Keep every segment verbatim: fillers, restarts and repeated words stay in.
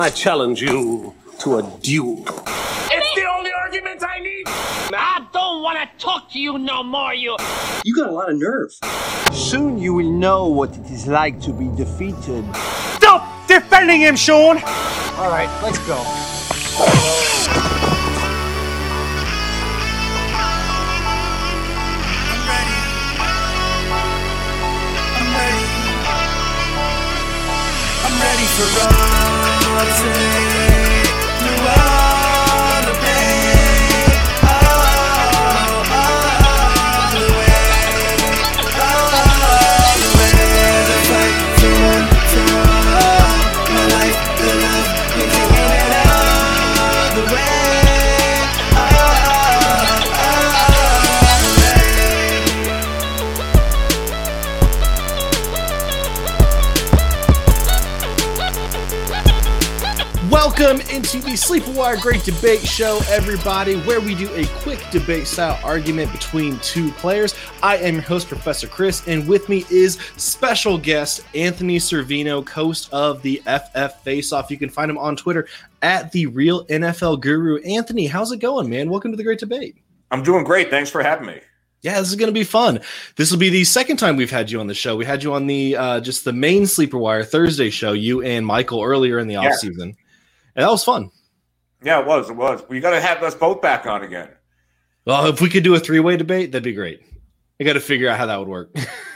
I challenge you to a duel. It's the only argument I need. I don't want to talk to you no more, you. You got a lot of nerve. Soon you will know what it is like to be defeated. Stop defending him, Sean! All right, let's go. I'm ready. I'm ready. I'm ready for all today. Through all the pain. All, all the way. All the way. The fight for one, for all. My life, the love, you're taking it all the way. All, all, all the way. Welcome into the Sleeper Wire Great Debate Show, everybody, where we do a quick debate-style argument between two players. I am your host, Professor Chris, and with me is special guest Anthony Servino, host of the F F Face-Off. You can find him on Twitter at The Real N F L Guru. Anthony, how's it going, man? Welcome to the Great Debate. I'm doing great. Thanks for having me. Yeah, this is going to be fun. This will be the second time we've had you on the show. We had you on the uh, just the main Sleeper Wire Thursday show, you and Michael, earlier in the Yeah. offseason. And that was fun. Yeah, it was. It was. We got to have us both back on again. Well, if we could do a three-way debate, that'd be great. I got to figure out how that would work.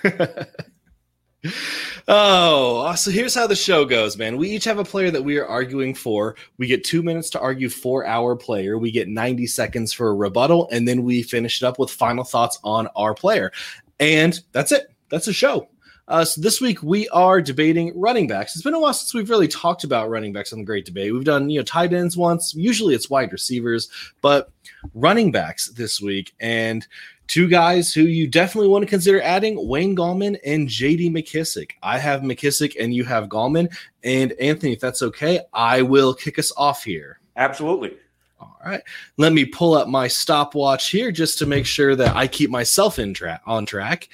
Oh, so here's how the show goes, man. We each have a player that we are arguing for. We get two minutes to argue for our player. We get ninety seconds for a rebuttal, and then we finish it up with final thoughts on our player. And that's it. That's the show. Uh, so this week we are debating running backs. It's been a while since we've really talked about running backs on the Great Debate. We've done, you know, tight ends once. Usually it's wide receivers, but running backs this week. And two guys who you definitely want to consider adding, Wayne Gallman and J D McKissic. I have McKissic and you have Gallman. And Anthony, if that's okay, I will kick us off here. Absolutely. All right. Let me pull up my stopwatch here just to make sure that I keep myself in tra- on track.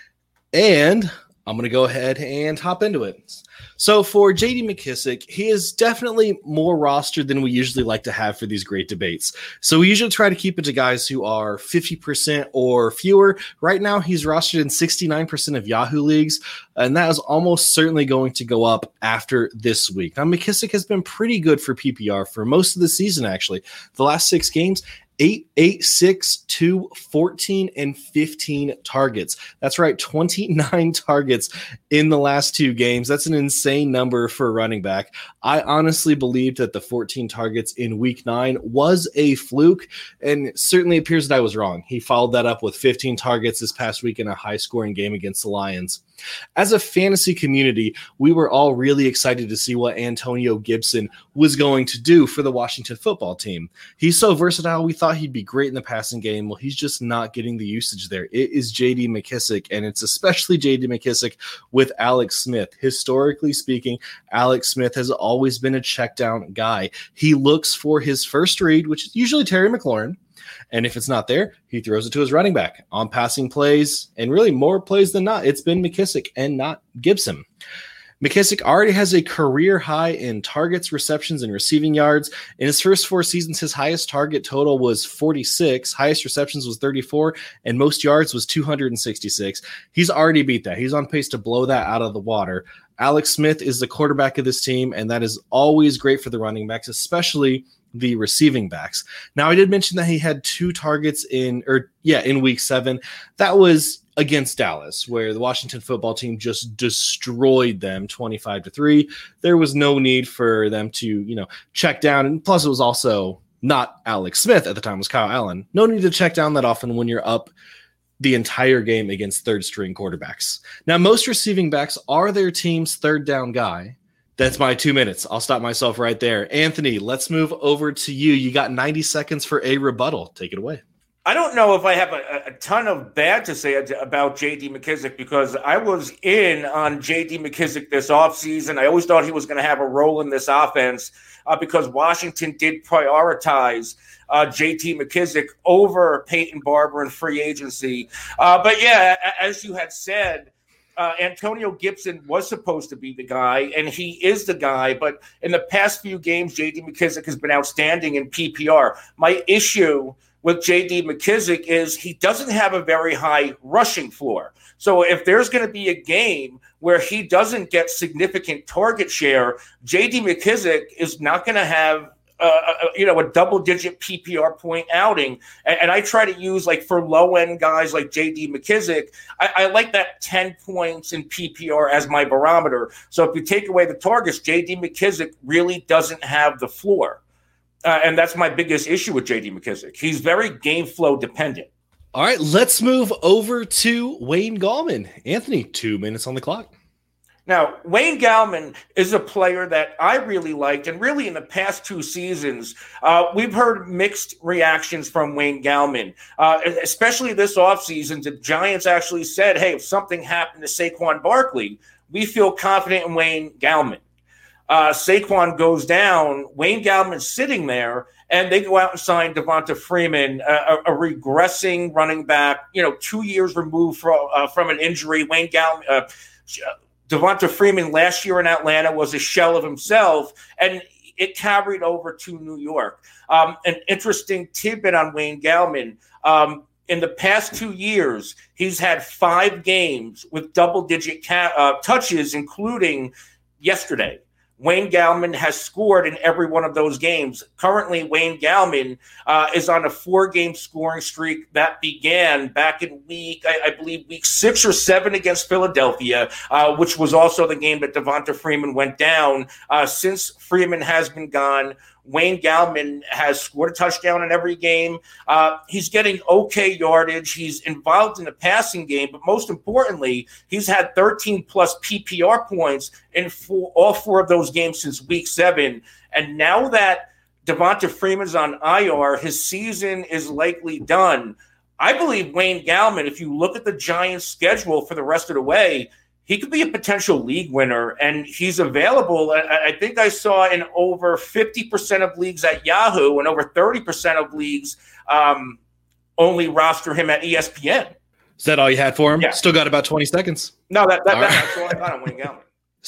And I'm going to go ahead and hop into it. So for J D McKissic, he is definitely more rostered than we usually like to have for these great debates. So we usually try to keep it to guys who are fifty percent or fewer. Right now, he's rostered in sixty-nine percent of Yahoo leagues, and that is almost certainly going to go up after this week. Now, McKissic has been pretty good for P P R for most of the season, actually. The last six games, eight, eight, six, two, fourteen, and fifteen targets. That's right, twenty-nine targets in the last two games. That's an insane number for a running back. I honestly believed that the fourteen targets in week nine was a fluke, and it certainly appears that I was wrong. He followed that up with fifteen targets this past week in a high-scoring game against the Lions. As a fantasy community, we were all really excited to see what Antonio Gibson was going to do for the Washington football team. He's so versatile, we thought he'd be great in the passing game. Well, he's just not getting the usage there. It is J D McKissic, and it's especially J D McKissic with Alex Smith. Historically speaking, Alex Smith has always been a check down guy. He looks for his first read, which is usually Terry McLaurin. And if it's not there, he throws it to his running back on passing plays, and really more plays than not. It's been McKissic and not Gibson. McKissic already has a career high in targets, receptions, and receiving yards. In his first four seasons, his highest target total was forty-six, highest receptions was thirty-four, and most yards was two hundred sixty-six. He's already beat that. He's on pace to blow that out of the water. Alex Smith is the quarterback of this team, and that is always great for the running backs, especially the receiving backs. Now, I did mention that he had two targets in, or yeah, in week seven. That was against Dallas, where the Washington football team just destroyed them twenty-five to three. There was no need for them to, you know, check down. And plus it was also not Alex Smith at the time, it was Kyle Allen. No need to check down that often when you're up the entire game against third string quarterbacks. Now, most receiving backs are their team's third down guy. That's my two minutes. I'll stop myself right there. Anthony, let's move over to you. You got ninety seconds for a rebuttal. Take it away. I don't know if I have a, a ton of bad to say about J D McKissic, because I was in on J D McKissic this offseason. I always thought he was going to have a role in this offense uh, because Washington did prioritize uh, J T McKissic over Peyton Barber in free agency. Uh, but, yeah, as you had said, uh, Antonio Gibson was supposed to be the guy, and he is the guy. But in the past few games, J D McKissic has been outstanding in P P R. My issue with J D McKissic is he doesn't have a very high rushing floor. So if there's going to be a game where he doesn't get significant target share, J D McKissic is not going to have uh, a, you know, a double-digit P P R point outing. And, and I try to use, like, for low-end guys like J D McKissic, I, I like that ten points in P P R as my barometer. So if you take away the targets, J D McKissic really doesn't have the floor. Uh, and that's my biggest issue with J D McKissic. He's very game flow dependent. All right, let's move over to Wayne Gallman. Anthony, two minutes on the clock. Now, Wayne Gallman is a player that I really liked, and really in the past two seasons, uh, we've heard mixed reactions from Wayne Gallman, uh, especially this offseason. The Giants actually said, hey, if something happened to Saquon Barkley, we feel confident in Wayne Gallman. Uh, Saquon goes down, Wayne Gallman's sitting there, and they go out and sign Devonta Freeman, a, a regressing running back, you know, two years removed from, uh, from an injury. Wayne Gallman, uh, Devonta Freeman last year in Atlanta was a shell of himself, and it carried over to New York. Um, an interesting tidbit on Wayne Gallman. Um, in the past two years, he's had five games with double-digit ca- uh, touches, including yesterday. Wayne Gallman has scored in every one of those games. Currently, Wayne Gallman uh, is on a four-game scoring streak that began back in week, I, I believe, week six or seven against Philadelphia, uh, which was also the game that Devonta Freeman went down. Uh, since Freeman has been gone, Wayne Gallman has scored a touchdown in every game. Uh, he's getting okay yardage. He's involved in the passing game, but most importantly, he's had thirteen plus P P R points in four, all four of those games since week seven. And now that Devonta Freeman's on I R, his season is likely done. I believe Wayne Gallman, if you look at the Giants' schedule for the rest of the way, he could be a potential league winner, and he's available. I think I saw in over fifty percent of leagues at Yahoo and over thirty percent of leagues um, only roster him at E S P N. Is that all you had for him? Yeah. Still got about twenty seconds. No, that, that, All that right. that's all I got on Wayne Gallman.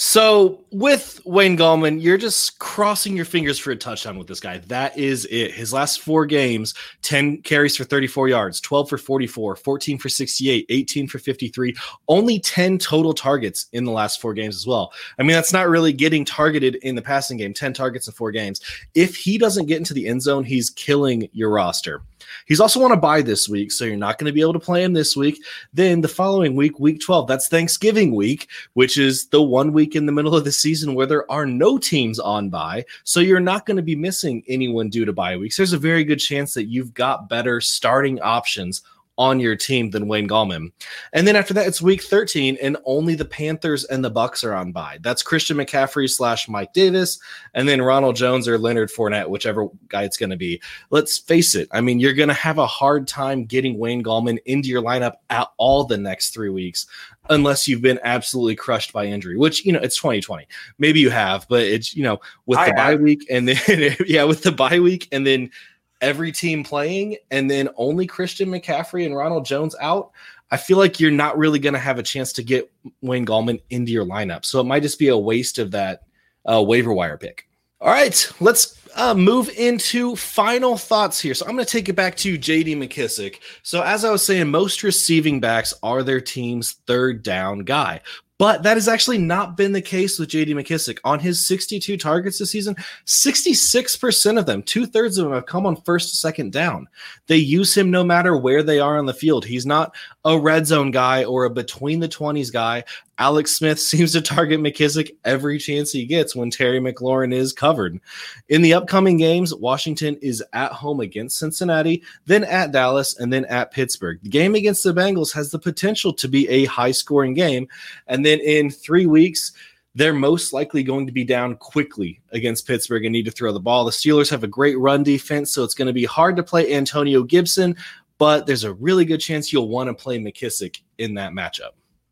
So with Wayne Gallman, you're just crossing your fingers for a touchdown with this guy. That is it. His last four games, ten carries for thirty-four yards, twelve for forty-four, fourteen for sixty-eight, eighteen for fifty-three, only ten total targets in the last four games as well. I mean, that's not really getting targeted in the passing game, ten targets in four games. If he doesn't get into the end zone, he's killing your roster. He's also on a bye this week, so you're not going to be able to play him this week. Then the following week, week twelve, that's Thanksgiving week, which is the one week in the middle of the season where there are no teams on bye. So you're not going to be missing anyone due to bye weeks. There's a very good chance that you've got better starting options on your team than Wayne Gallman. And then after that, it's week thirteen, and only the Panthers and the Bucks are on bye. That's Christian McCaffrey slash Mike Davis, and then Ronald Jones or Leonard Fournette, whichever guy it's going to be. Let's face it. I mean, you're going to have a hard time getting Wayne Gallman into your lineup at all the next three weeks, unless you've been absolutely crushed by injury, which, you know, it's twenty twenty. Maybe you have, but it's, you know, with I the bye have. week and then, yeah, with the bye week and then every team playing and then only Christian McCaffrey and Ronald Jones out, I feel like you're not really going to have a chance to get Wayne Gallman into your lineup. So it might just be a waste of that uh, waiver wire pick. All right, let's uh, move into final thoughts here. So I'm going to take it back to J D McKissic. So as I was saying, most receiving backs are their team's third down guy. But that has actually not been the case with J D McKissic. On his sixty-two targets this season, sixty-six percent of them, two-thirds of them have come on first and second down. They use him no matter where they are on the field. He's not a red zone guy or a between-the-twenties guy. Alex Smith seems to target McKissic every chance he gets when Terry McLaurin is covered. In the upcoming games, Washington is at home against Cincinnati, then at Dallas, and then at Pittsburgh. The game against the Bengals has the potential to be a high-scoring game, and then in three weeks, they're most likely going to be down quickly against Pittsburgh and need to throw the ball. The Steelers have a great run defense, so it's going to be hard to play Antonio Gibson, but there's a really good chance you'll want to play McKissic in that matchup.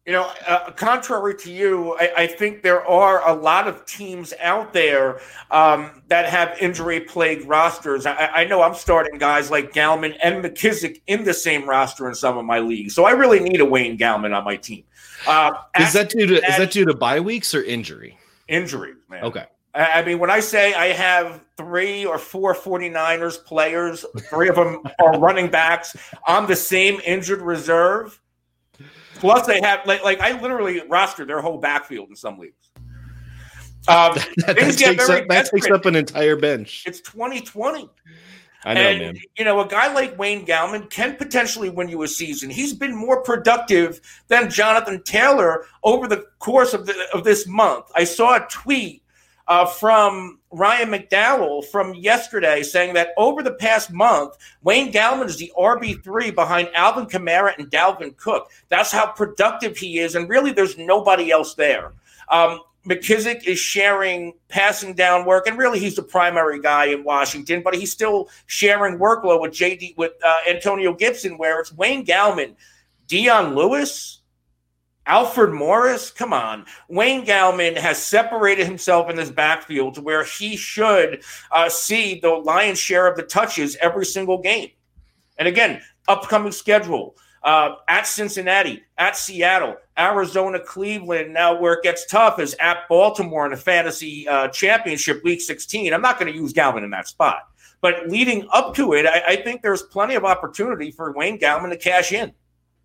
You know, uh, contrary to you, I, I think there are a lot of teams out there um, that have injury-plagued rosters. I, I know I'm starting guys like Gallman and McKissick in the same roster in some of my leagues, so I really need a Wayne Gallman on my team. Uh, is that due to is that due to bye weeks or injury? Injury, man. Okay. I, I mean, when I say I have three or four 49ers players, three of them are running backs on the same injured reserve. Plus, they have like, like I literally rostered their whole backfield in some leagues. Um, that, that, takes up, that takes up an entire bench. It's twenty twenty. I know, and, man. You know, a guy like Wayne Gallman can potentially win you a season. He's been more productive than Jonathan Taylor over the course of the, of this month. I saw a tweet uh, from Ryan McDowell from yesterday saying that over the past month, Wayne Gallman is the R B three behind Alvin Kamara and Dalvin Cook. That's how productive he is, and really there's nobody else there. Um, McKissick is sharing passing down work, and really he's the primary guy in Washington, but he's still sharing workload with J D with uh, Antonio Gibson, where it's Wayne Gallman, Dion Lewis, Alfred Morris. Come on. Wayne Gallman has separated himself in this backfield to where he should uh, see the lion's share of the touches every single game. And again, upcoming schedule. Uh, at Cincinnati, at Seattle, Arizona, Cleveland. Now where it gets tough is at Baltimore in the fantasy uh, championship week sixteen. I'm not going to use Gallman in that spot. But leading up to it, I, I think there's plenty of opportunity for Wayne Gallman to cash in.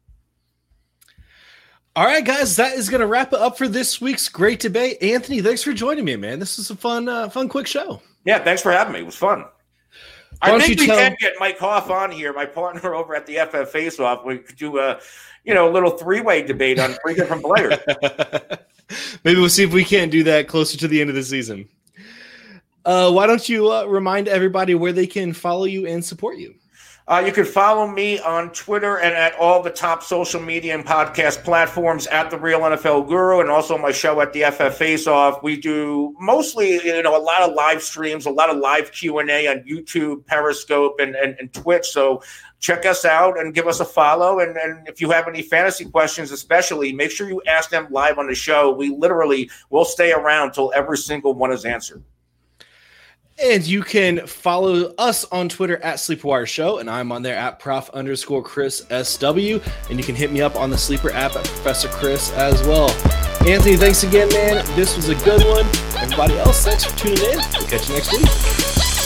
All right, guys, that is going to wrap it up for this week's great debate. Anthony, thanks for joining me, man. This is a fun, uh, fun, quick show. Yeah, thanks for having me. It was fun. Why I think we tell- can get Mike Hoff on here, my partner over at the F F Face-Off. We could do a, you know, a little three-way debate on three different players. Maybe we'll see if we can't do that closer to the end of the season. Uh, why don't you uh, remind everybody where they can follow you and support you? Uh, you can follow me on Twitter and at all the top social media and podcast platforms at The Real N F L Guru, and also my show at the F F Face-Off. We do mostly, you know, a lot of live streams, a lot of live Q and A on YouTube, Periscope, and, and, and Twitch. So check us out and give us a follow. And, and if you have any fantasy questions, especially, make sure you ask them live on the show. We literally will stay around till every single one is answered. And you can follow us on Twitter at Sleepwire Show, and I'm on there at Prof underscore Chris S W. And you can hit me up on the Sleeper app at Professor Chris as well. Anthony, thanks again, man. This was a good one. Everybody else, thanks for tuning in. We'll catch you next week.